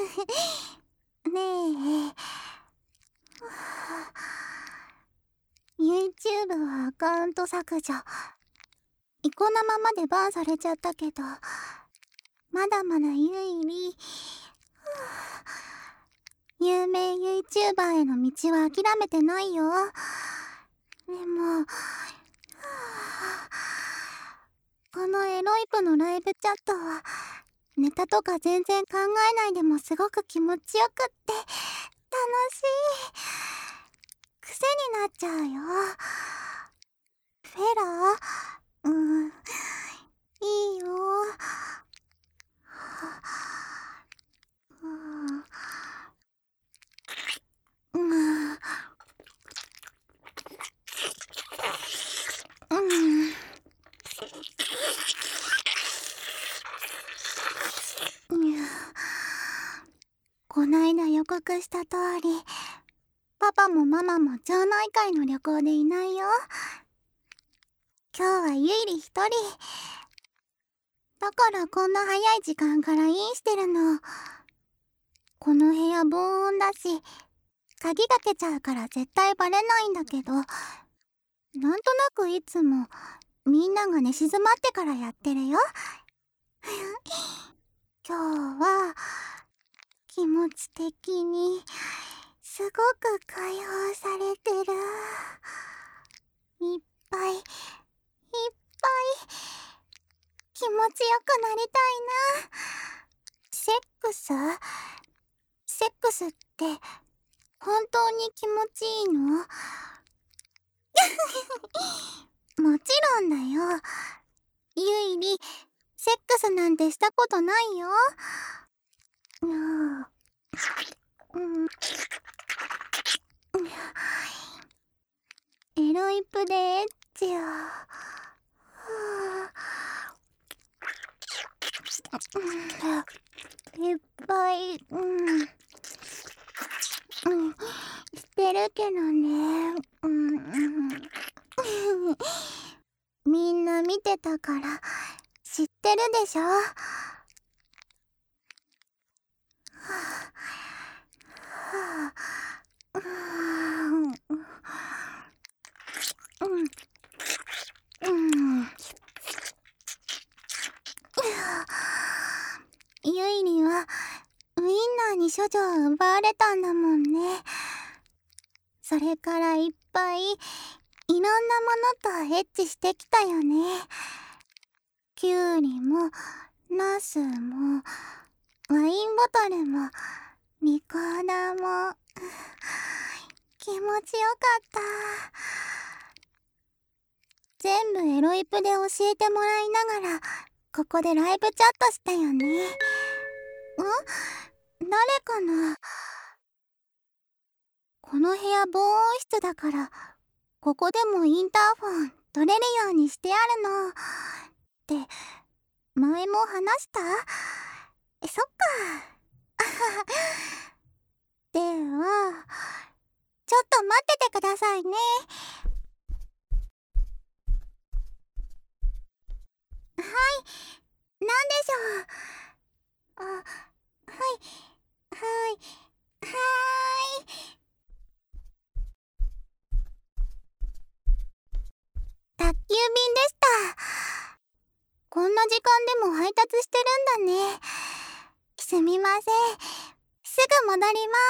ねえ、YouTube はアカウント削除。イコなままでバンされちゃったけど、まだまだゆいり、有名 YouTuber への道は諦めてないよ。でも、このエロイプのライブチャットは、ネタとか全然考えないでもすごく気持ちよくって楽しい。癖になっちゃうよ。フェラいいよ。こないだ予告した通り、パパもママも町内会の旅行でいないよ。今日はゆいり一人。だからこんな早い時間からインしてるの。この部屋防音だし、鍵かけちゃうから絶対バレないんだけど、なんとなくいつもみんなが寝静まってからやってるよ。今日は気持ち的にすごく解放されてる。いっぱいいっぱい気持ちよくなりたいな。セックスって本当に気持ちいいの？もちろんだよ。ゆいり、セックスなんてしたことないよ。エロイプでエッチを。いっぱい、してるけどね。みんな見てたから知ってるでしょ。ゆいりはウインナーに処女を奪われたんだもんね。それからいっぱいいろんなものとエッチしてきたよね。キュウリもナスもワインボトルもリコーダーも気持ちよかった。全部エロイプで教えてもらいながらここでライブチャットしたよね。誰かな？この部屋防音室だからここでもインターフォン取れるようにしてあるのって前も話した？そっか。ではちょっと待っててくださいね。はい、なんでしょう。はいはいはい。宅急便でした。こんな時間でも配達してるんだね。すみません。すぐ戻ります。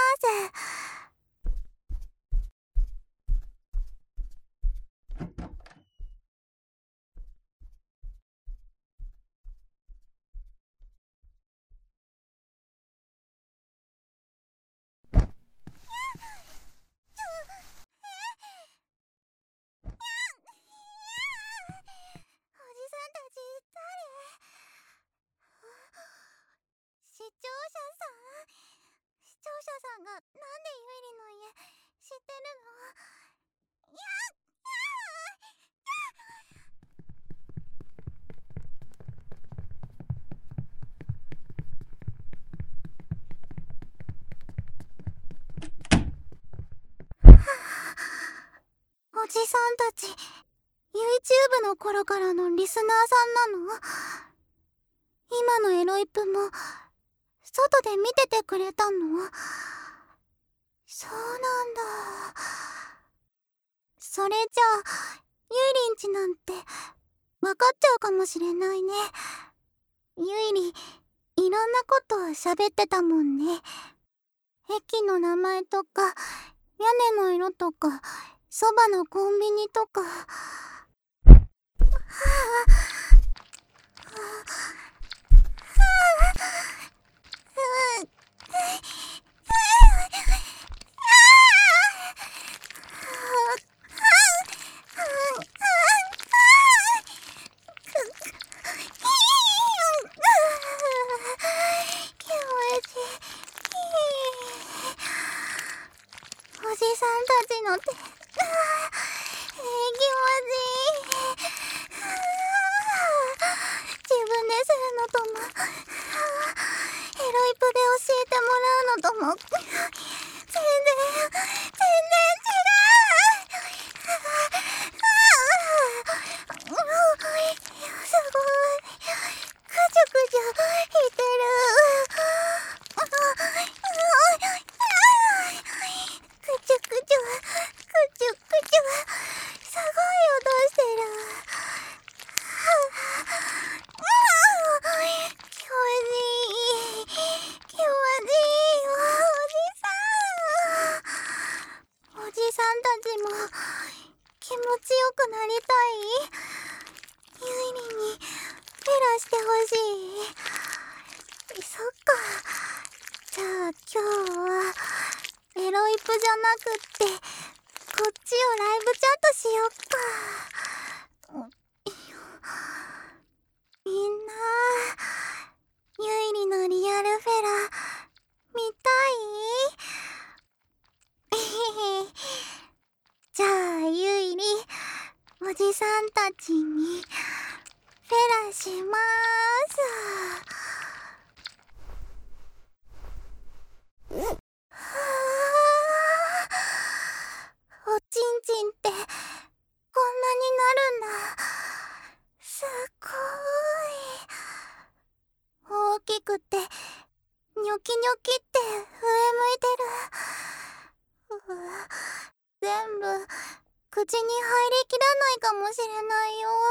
おじさんたち誰？視聴者さん？視聴者さんがなんでゆいりの家知ってるの？おじさんたち YouTube の頃からのリスナーさんなの？今のエロイプも外で見ててくれたの？そうなんだ。それじゃあゆいりんちなんてわかっちゃうかもしれないね。ゆいり、いろんなことを喋ってたもんね。駅の名前とか屋根の色とかそばのコンビニとか。おじさんたちの手、気持ちいい。自分でするのとも、エロイプで教えてもらうのとも、全然違う。すごい。くちゅくちゅしてる。くちゅくちゅ、くちゅくちゅ、すごい音してる。気持ちいい。気持ちいいよ、おじさんたちも気持ちよくなりたい？ゆいりんにフェラしてほしい。そっか。じゃあ今日はエロイプじゃなくってこっちをライブチャットしよっか。みんな、ゆいりのリアルフェラ見たい？じゃあゆいり、おじさんたちにフェラしまーす。おちんちんってこんなになるんだ。すごい。大きくてニョキニョキって上向いてる。全部口に入りきらないかもしれないよ。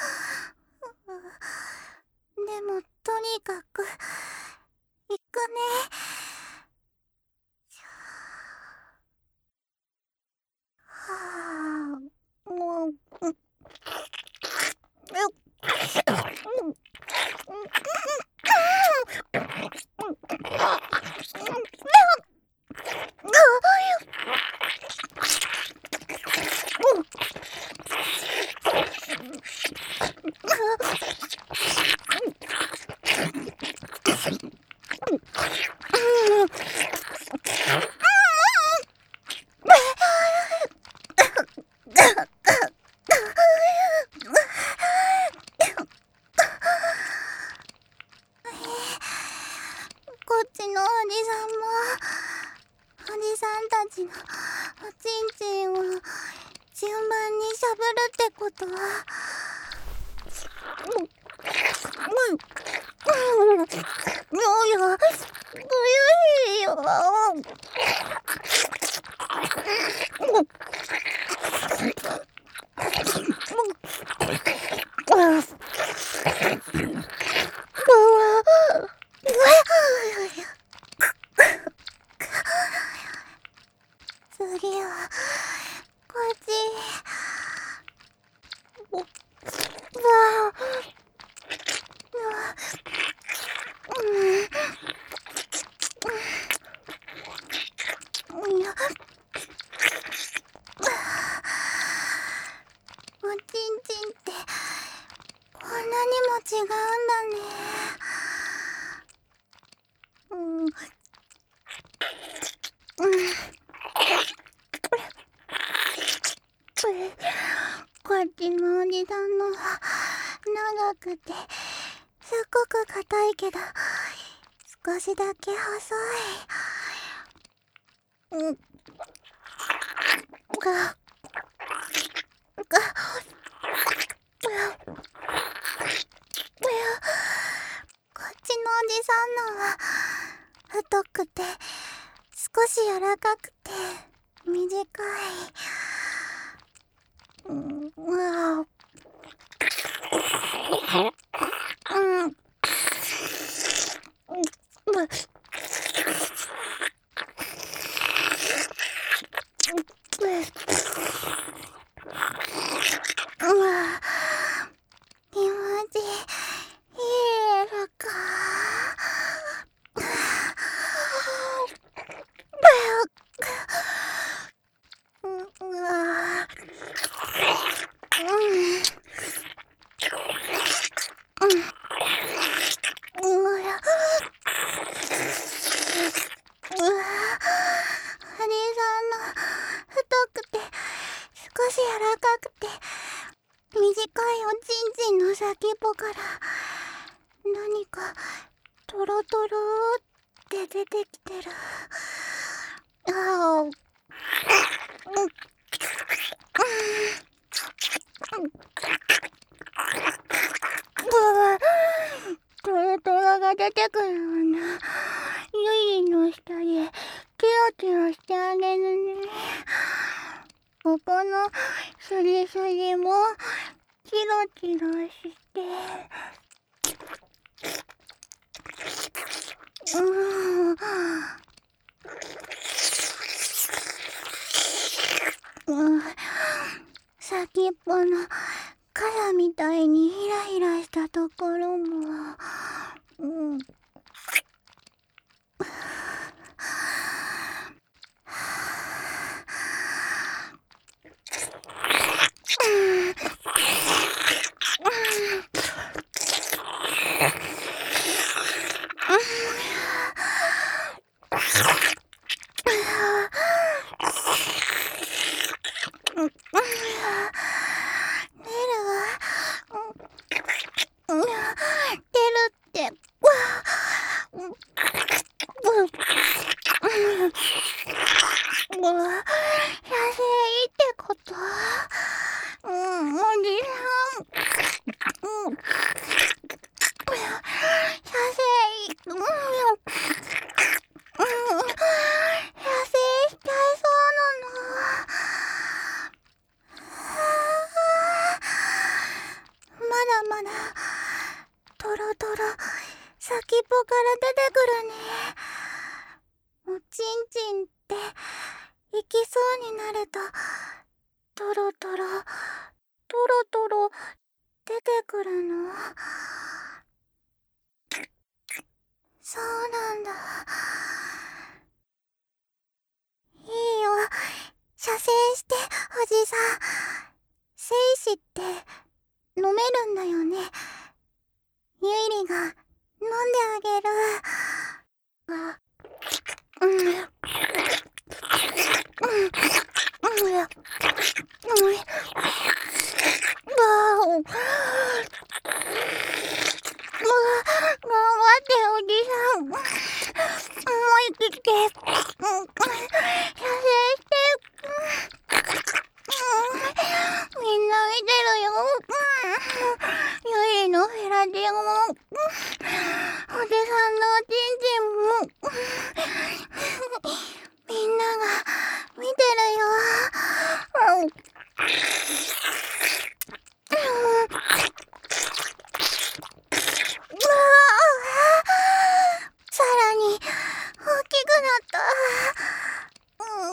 でもとにかく行くね。はあ、もう、こっちのおじさんもおじさんたちのおちんちんを順番にしゃぶるってことは、いよ。次はこっち。おちんちんってこんなにも違うんだね。こっちのおじさんのは長くてすっごく硬いけど少しだけ細い。こっちのおじさんのは太くて少し柔らかくて短い。うわ気持ちいいらか。ハリーさんの太くて少し柔らかくて短いおちんちんの先っぽから何かトロトロって出てきてる。トロトロが出てくるのな。ゆいの下でキラキラしてあげるね。ここのスリスリもキラキラして先っぽの殻みたいにヒラヒラしたところもまだトロトロ先っぽから出てくるね。おちんちんって行きそうになるとトロトロトロトロ出てくるの。そうなんだ。いいよ、射精しておじさん。精子って飲めるんだよね。ゆいりが飲んであげる。頑張っておじさん。もう生きて。射精して。みんな見てるよ。ゆいりのフェラチンもおじさんのおちんちんもみんなが見てるよ。さらに大きくなった。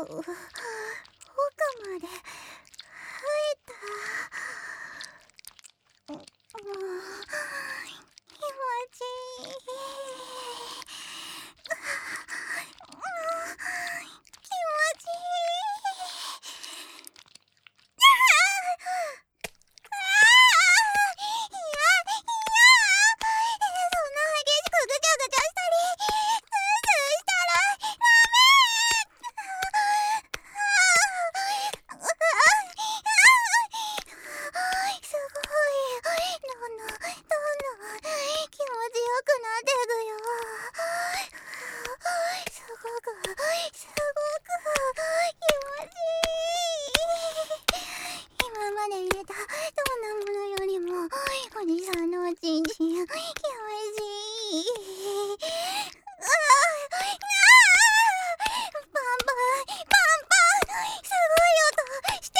奥まで生えた。もう気持ちいい。気持ちいい。そんな激しくぐちゃぐちゃしたりズーズーしたらダメ。すごい。どんどん気持ちよくなっていくよ。すごく気持ちいい。今まで入れたどんなものよりもおじさんのおちんちん気持ちいい。パンパンすごい音してる。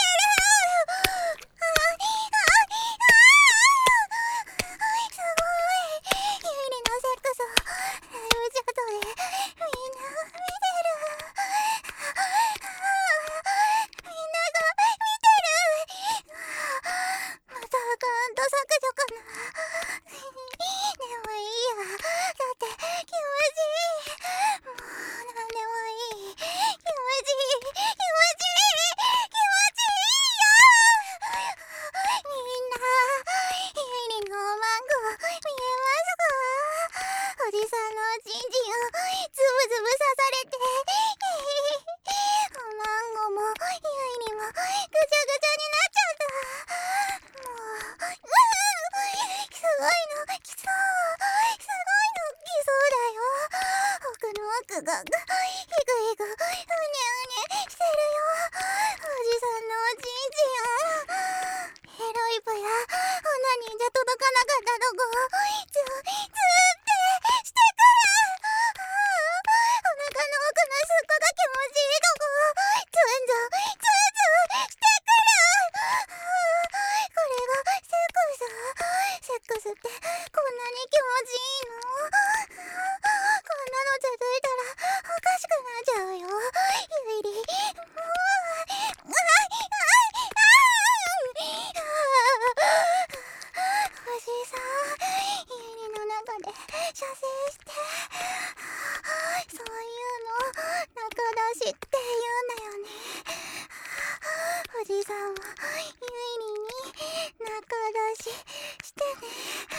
すごい。ゆいりのセックスをライブチャットでみんな見てる。みんなが見てる。またアカウント削除かな。でもいいや。だって気持ちいい。もうなんでもいい。気持ちいい。気持ちいい。気持ちいいよ。みんな、ゆいりのおまんこ見えますか？おじさんのおちんちんをズブズブ刺されておまんごもゆいりもぐちゃぐちゃになっちゃった。もうすごいの来そう。すごいの来そうだよ。奥の奥がヒクヒクうねうねしてるよ。おじさんのおちんちんをヘロイプやオナニーじゃ届かなかったとこズーってしてくる。お腹の奥のすっごが気持ちいいとこズンズンしてくる。これがセックスってこんなに気持ちいいの？こんなの続いたらおかしくなっちゃうよ。ゆいりおじさん、ゆいりの中で射精して、そういうの中出しって言うんだよね。おじさんもゆいりに中出ししてね。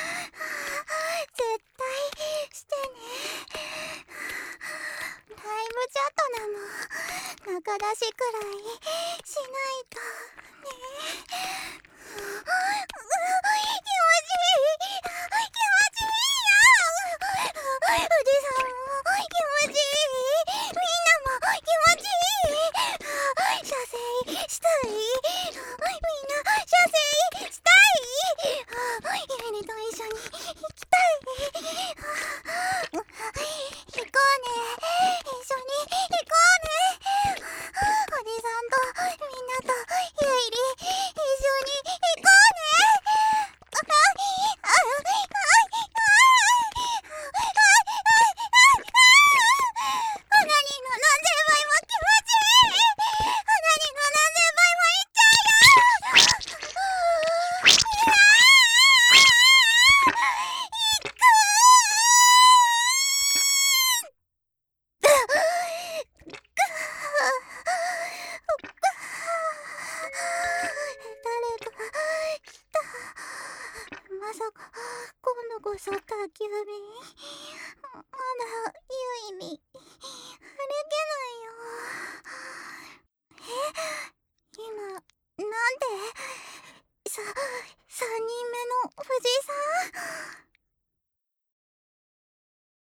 絶対してね。ライブチャットなの中出しくらいしないとね。気持ちいい。気持ちいいよ。おじさんも気持ちいい。みんなも気持ちいい。射精したい。みんな射精したい。ゆいりと一緒に行きたい。行こうね。一緒に行こうね。おじさんとみんなとゆいり一緒に行こうね。オナニーの何千倍も気持ちいい。オナニーの何千倍もいっちゃうよ。誰か来た。まさか今度こそ宅急便。まだゆいり歩けないよ。今なんで3人目の藤井